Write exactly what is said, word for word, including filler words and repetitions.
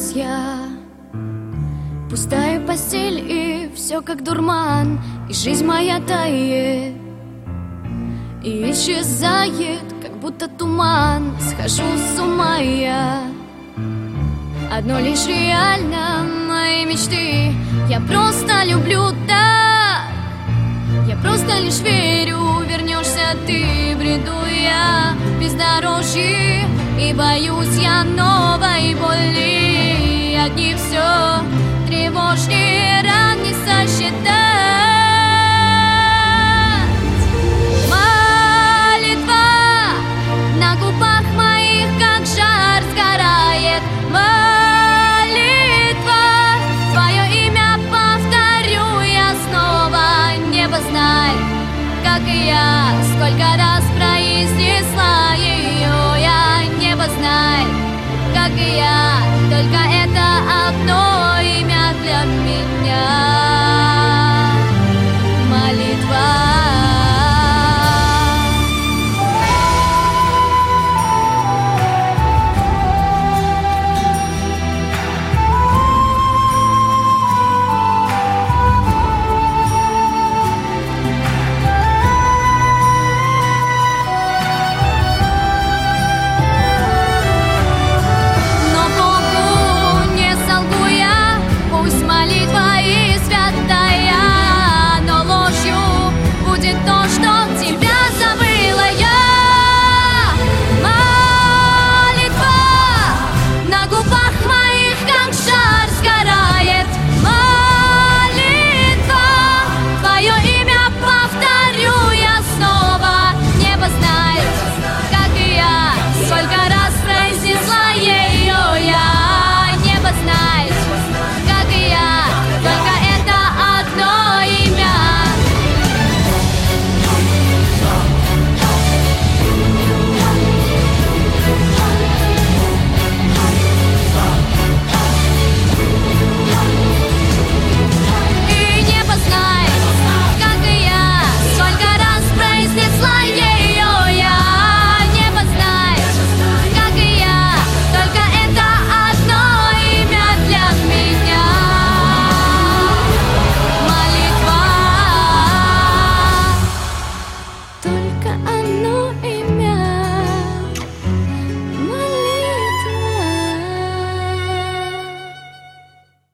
Просыпаюсь я, пустая постель, и все как дурман, и жизнь моя тает и исчезает, как будто туман. Схожу с ума я, одно лишь реально мои мечты. Я просто люблю так, я просто лишь верю, вернешься ты. Бреду я в бездорожье и боюсь я новой боли. Одни все тревожнее.